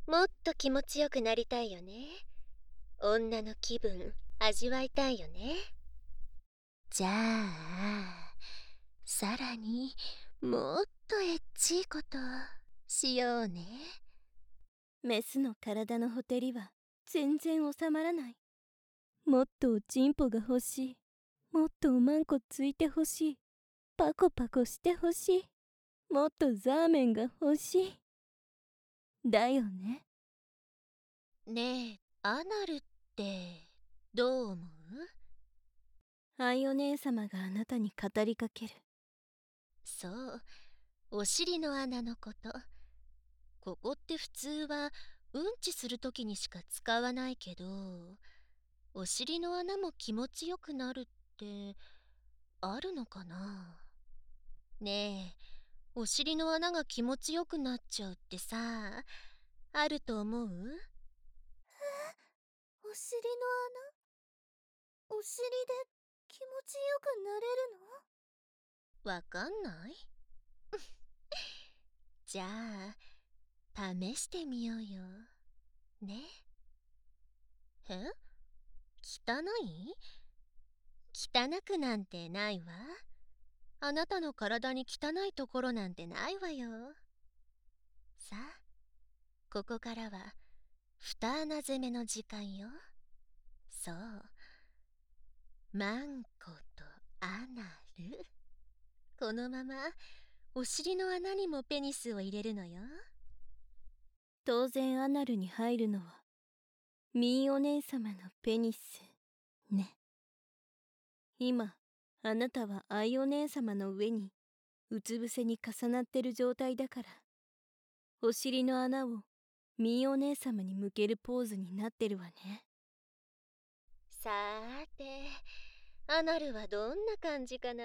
もっと気持ちよくなりたいよね。女の気分味わいたいよね。じゃあさらにもっとエッチいことしようね。 メスの体のほてりは全然収まらない。もっとおちんぽが欲しい。もっとおまんこついてほしい。パコパコしてほしい。もっとザーメンが欲しい。だよね。 ねえ、アナルってどう思う？ アイお姉様があなたに語りかける。 そう、お尻の穴のこと。ここって普通はうんちするときにしか使わないけど、お尻の穴も気持ちよくなるってあるのかな？ねえ、お尻の穴が気持ちよくなっちゃうってさ、あると思う？ お尻の穴、お尻で気持ちよくなれるわかんない？じゃあ試してみようよ。ね。え？汚い？汚くなんてないわ。あなたの体に汚いところなんてないわよ。さあ、ここからは二穴攻めの時間よ。そう。マンコとアナル。このままお尻の穴にもペニスを入れるのよ。 当然アナルに入るのはミーお姉様のペニスね。今あなたはアイお姉様の上にうつ伏せに重なってる状態だから、お尻の穴をミーお姉様に向けるポーズになってるわね。 さーて、アナルはどんな感じかな？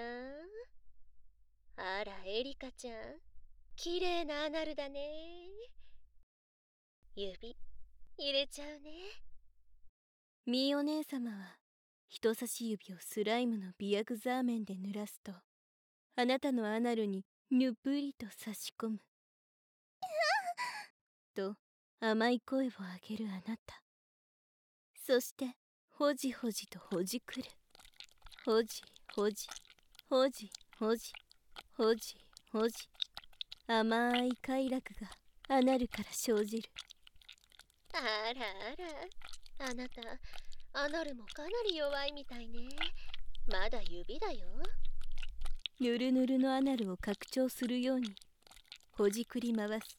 あら、エリカちゃん、綺麗なアナルだね。指、入れちゃうね。 ミーお姉様は人差し指をスライムの美薬ザーメンで濡らすと、あなたのアナルにぬぷりと差し込むと甘い声を上げるあなた。そしてほじほじとほじくる。ほじほじほじほじほじほじ、甘い快楽がアナルから生じる。 あらあら、あなた、アナルもかなり弱いみたいね。まだ指だよ。 ぬるぬるのアナルを拡張するようにほじくり回す。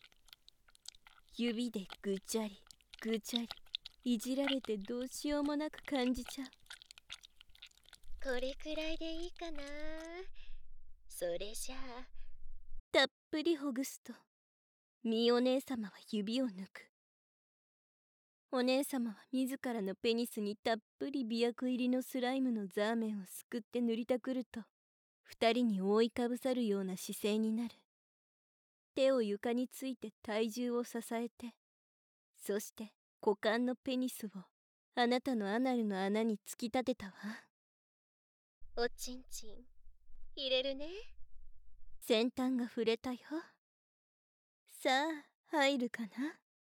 指でぐちゃりぐちゃりいじられてどうしようもなく感じちゃう。 これくらいでいいかな。それじゃあ、 たっぷりほぐすとミお姉様は指を抜く。お姉様は自らのペニスにたっぷり媚薬入りのスライムのザーメンをすくって塗りたくると、二人に覆いかぶさるような姿勢になる。手を床について体重を支えて、そして股間のペニスをあなたのアナルの穴に突き立てたわ。 おちんちん、入れるね。 先端が触れたよ。さあ入るかな。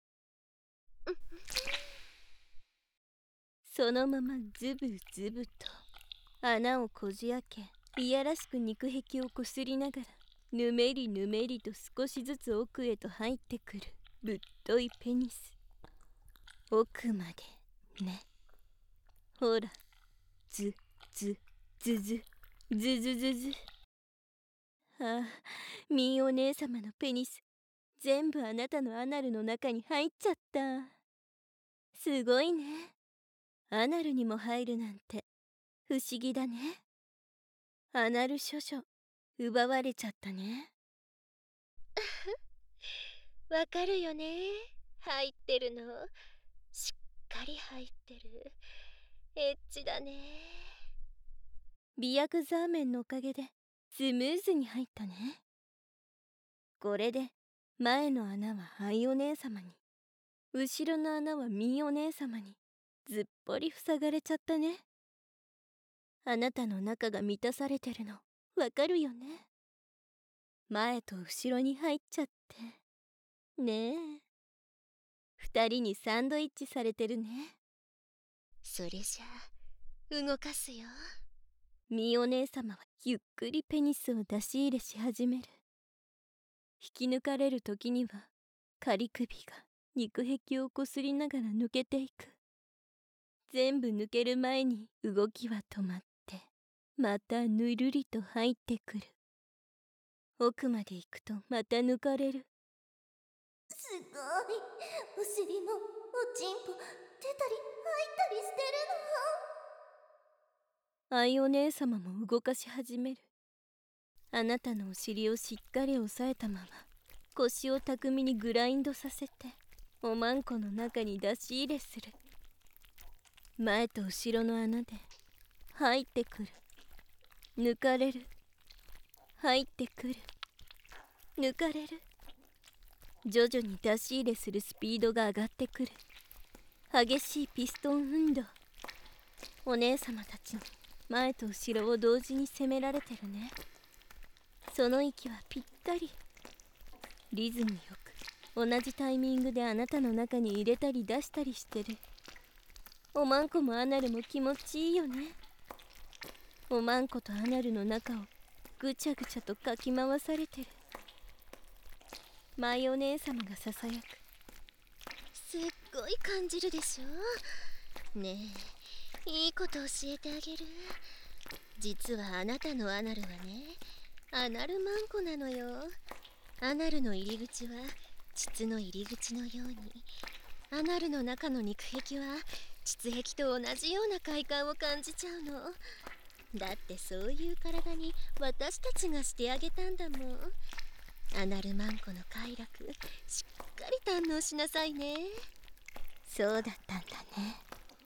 そのままズブズブと穴をこじ開け、いやらしく肉壁をこすりながらぬめりぬめりと少しずつ奥へと入ってくるぶっといペニス。奥までね。ほら、ズズズズズズズズ。ああ、ミーお姉様のペニス全部あなたのアナルの中に入っちゃった。すごいね。アナルにも入るなんて不思議だね。アナル処女奪われちゃったね。 わかるよね。入ってるの。しっかり入ってる。エッチだね。 媚薬ザーメンのおかげでスムーズに入ったね。これで前の穴はアイお姉様に、後ろの穴はミーお姉様にずっぽり塞がれちゃったね。あなたの中が満たされてるのわかるよね。前と後ろに入っちゃってねえ。 二人にサンドイッチされてるね。 それじゃあ動かすよ。 ミお姉様はゆっくりペニスを出し入れし始める。引き抜かれる時には仮首が肉壁をこすりながら抜けていく。全部抜ける前に動きは止まって、またぬるりと入ってくる。奥まで行くとまた抜かれる。 すごい。お尻もおちんぽ出たり入ったりしてるの。 愛お姉様も動かし始める。あなたのお尻をしっかり押さえたまま腰を巧みにグラインドさせておまんこの中に出し入れする。前と後ろの穴で入ってくる、抜かれる、入ってくる、抜かれる。徐々に出し入れするスピードが上がってくる。激しいピストン運動。お姉様たちに前と後ろを同時に攻められてるね。その息はぴったり。リズムよく同じタイミングであなたの中に入れたり出したりしてる。おまんこもアナルも気持ちいいよね。おまんことアナルの中をぐちゃぐちゃとかき回されてる。マイお姉様がささやく。 すっごい感じるでしょ。ねえ、いいこと教えてあげる。実はあなたのアナルはね、アナルマンコなのよ。アナルの入り口は膣の入り口のように、アナルの中の肉壁は膣壁と同じような快感を感じちゃうの。だってそういう体に私たちがしてあげたんだもん。アナルマンコの快楽しっかり堪能しなさいね。 そうだったんだね。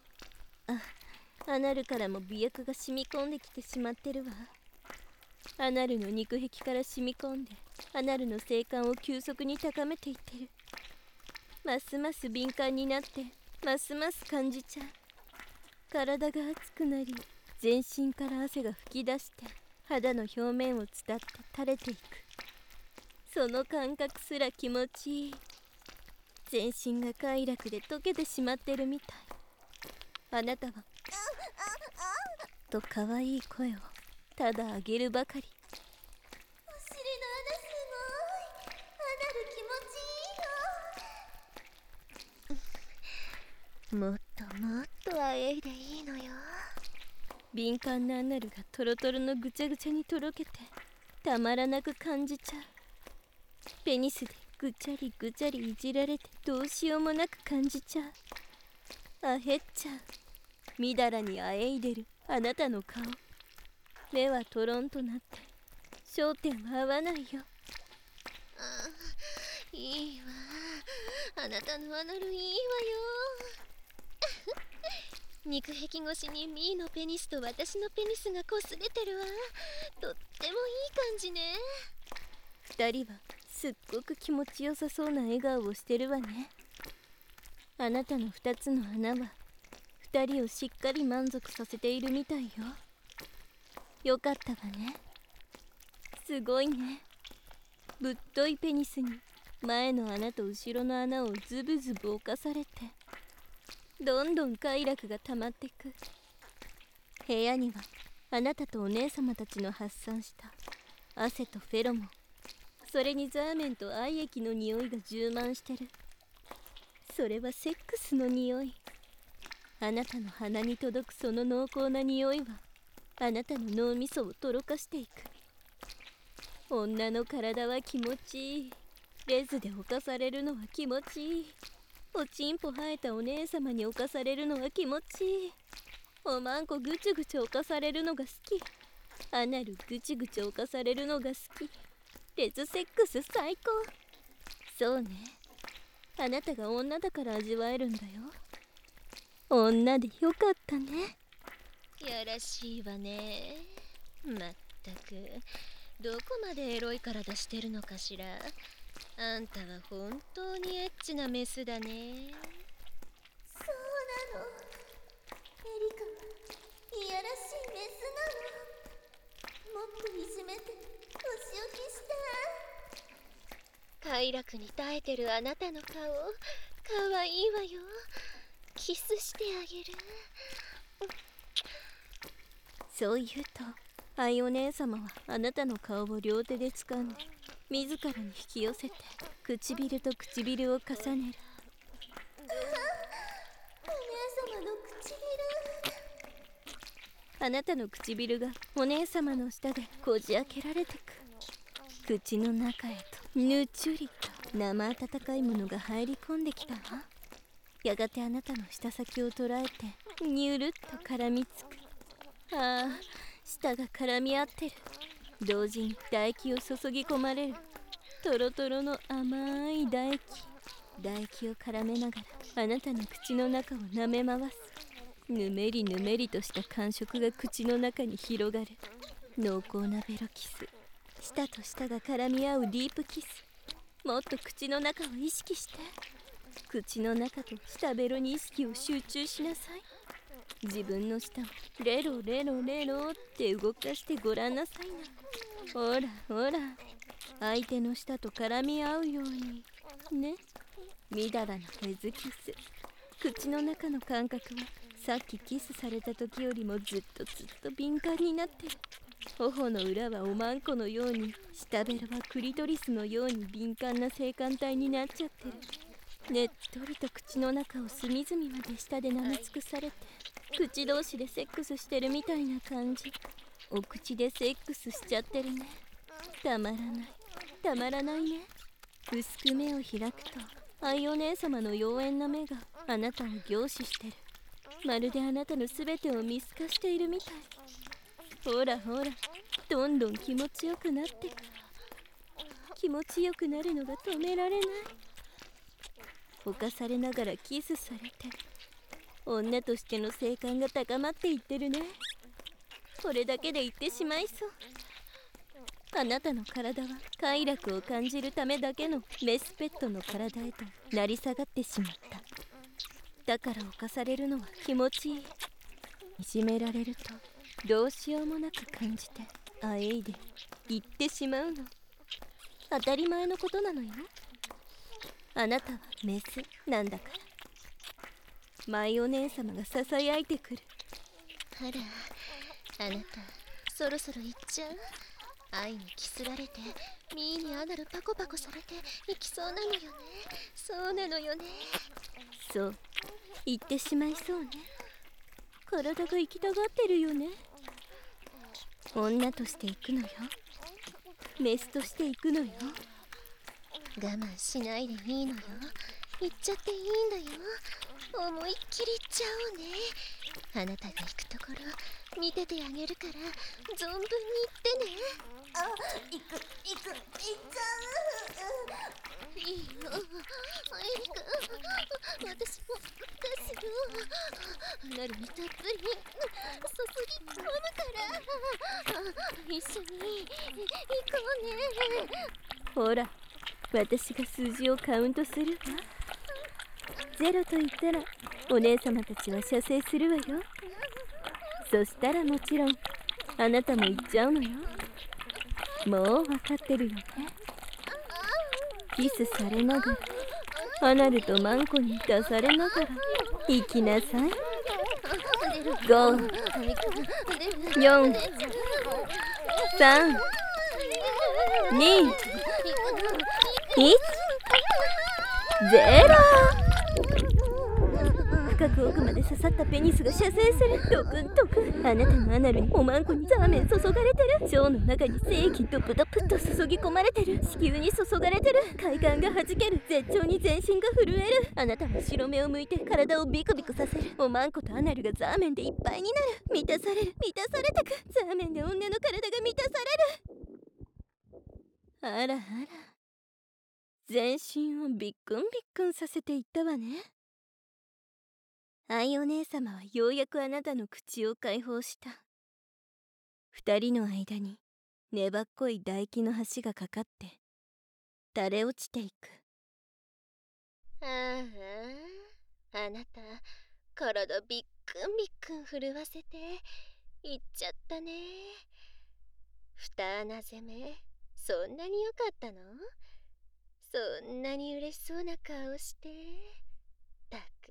アナルからも美薬が染み込んできてしまってるわ。アナルの肉壁から染み込んでアナルの性感を急速に高めていってる。ますます敏感になってますます感じちゃう。体が熱くなり全身から汗が噴き出して肌の表面を伝って垂れていく。その感覚すら気持ちいい。全身が快楽で溶けてしまってるみたい。あなたはと可愛い声をただ上げるばかり。 お尻の穴すごい。アナル気持ちいいよ。 もっともっとあえいでいいのよ。 敏感なアナルがトロトロのぐちゃぐちゃにとろけてたまらなく感じちゃう。ペニスでぐちゃりぐちゃりいじられてどうしようもなく感じちゃう。あへっちゃう。みだらにあえいでるあなたの顔。目はトロンとなって焦点は合わないよ。 いいわ。あなたのアナルいいわよ。肉壁越しにミーのペニスと私のペニスがこすれてるわ。とってもいい感じね。 二人はすっごく気持ちよさそうな笑顔をしてるわね。あなたの二つの穴は二人をしっかり満足させているみたいよ。よかったわね。すごいね。ぶっといペニスに前の穴と後ろの穴をズブズブ侵されてどんどん快楽が溜まってく。部屋にはあなたとお姉様たちの発散した汗とフェロモン、それにザーメンと愛液の匂いが充満してる。それはセックスの匂い。あなたの鼻に届くその濃厚な匂いはあなたの脳みそをとろかしていく。女の体は気持ちいい。レズで侵されるのは気持ちいい。おちんぽ生えたお姉様に侵されるのは気持ちいい。おまんこぐちゅぐちゅ侵されるのが好き。アナルぐちゅぐちゅ侵されるのが好き。レズセックス最高。そうね。あなたが女だから味わえるんだよ。女でよかったね。 やらしいわね。まったくどこまでエロい体してるのかしら。あんたは本当にエッチなメスだね。 そうなの。エリカはいやらしいメスなの。もっといじめてお仕置きしたい。 快楽に耐えてるあなたの顔、かわいいよ。キスしてあげる。 そう言うとアイお姉様はあなたの顔を両手で掴んで自らに引き寄せて唇と唇を重ねる。 お姉様の唇。 あなたの唇がお姉様の舌でこじ開けられてく。口の中へとぬちゅりと生温かいものが入り込んできたわ。やがてあなたの舌先を捉えてにゅるっと絡みつく。ああ、舌が絡み合ってる。同時に唾液を注ぎ込まれる。トロトロの甘い唾液を絡めながらあなたの口の中を舐め回す。ぬめりぬめりとした感触が口の中に広がる。濃厚なベロキス、舌と舌が絡み合うディープキス。もっと口の中を意識して。口の中と舌ベロに意識を集中しなさい。自分の舌をレロレロレロって動かしてごらんなさいな。ほらほら、相手の舌と絡み合うようにね。みだらなフェズキス。口の中の感覚はさっきキスされた時よりもずっと敏感になってる。頬の裏はおまんこのように、舌ベロはクリトリスのように敏感な性感帯になっちゃってる。ねっとりと口の中を隅々まで舌で舐め尽くされて、口同士でセックスしてるみたいな感じ。お口でセックスしちゃってるね。たまらないたまらないね。薄く目を開くとアイお姉様の妖艶な目があなたを凝視してる。まるであなたの全てを見透かしているみたい。ほらほら、どんどん気持ちよくなってく。気持ちよくなるのが止められない。犯されながらキスされて、女としての性感が高まっていってるね。これだけで言ってしまいそう。あなたの体は快楽を感じるためだけのメスペットの体へと成り下がってしまった。だから犯されるのは気持ちいい。いじめられるとどうしようもなく感じてあえいで言ってしまうの。当たり前のことなのよ。あなたはメスなんだから。マイお姉様がささやいてくる。 あら、あなたそろそろ行っちゃう？愛にキスられて、ミーにアナルパコパコされて行きそうなのよね。そうなのよね。 そう、言ってしまいそうね。体が行きたがってるよね。女として行くのよ。メスとして行くのよ。 我慢しないでいいのよ。行っちゃっていいんだよ。思いっきり行っちゃおうね。あなたが行くところ見ててあげるから、存分に行ってね。 あ、行っちゃう。 いいよ、エリカ。私もですよ。アナルにたっぷり注ぎ込むから。一緒に行こうね。 ほら、私が数字をカウントするわ。ゼロと言ったらお姉様たちは射精するわよ。そしたらもちろんあなたも行っちゃうのよ。もう分かってるよね。キスされながらアナルとマンコに出されながら行きなさい。5、4、3、2、1、ゼロ。深く奥まで刺さったペニスが射精する。ドクンドクン。あなたのアナルにおまんこにザーメン注がれてる。腸の中に精液ドプドプっと注ぎ込まれてる。子宮に注がれてる。快感がはじける。絶頂に全身が震える。あなたは白目を向いて体をビクビクさせる。おまんことアナルがザーメンでいっぱいになる。満たされる、満たされてく。ザーメンで女の体が満たされる。あらあら、全身をビックンビックンさせていったわね。愛お姉様はようやくあなたの口を解放した。二人の間に粘っこい唾液の橋がかかって垂れ落ちていく。 ああ、あなた体ビックンビックン震わせて行っちゃったね。二穴攻め、そんなに良かったの？そんなに嬉しそうな顔して。たく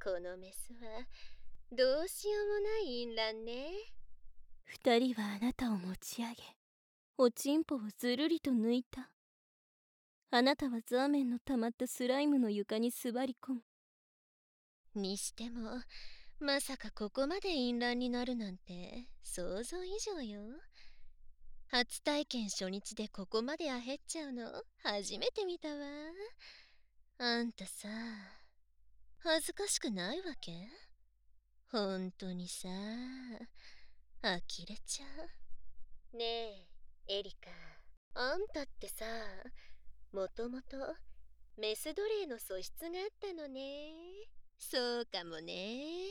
このメスはどうしようもない淫乱ね。 二人はあなたを持ち上げ、おちんぽをずるりと抜いた。あなたはザーメンの溜まったスライムの床に座り込む。 にしてもまさかここまで淫乱になるなんて想像以上よ。初体験初日でここまで焦っちゃうの初めて見たわ。あんたさ、恥ずかしくないわけ？ほんとにさ、呆れちゃう。ねえ、エリカ。あんたってさ、もともとメス奴隷の素質があったのね。そうかもね。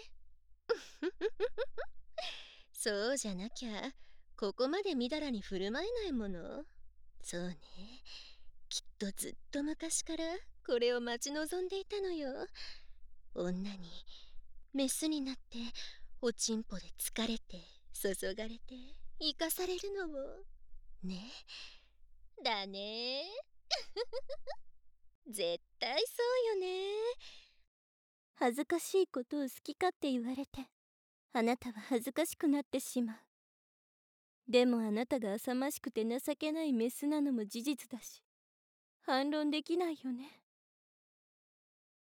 そうじゃなきゃ、ここまでみだらに振る舞えないもの。そうね。きっとずっと昔からこれを待ち望んでいたのよ。女にメスになっておちんぽで疲れて注がれて生かされるのをね。だね。絶対そうよね。 恥ずかしいことを好き勝手言われて、あなたは恥ずかしくなってしまう。でもあなたが浅ましくて情けないメスなのも事実だし、反論できないよね。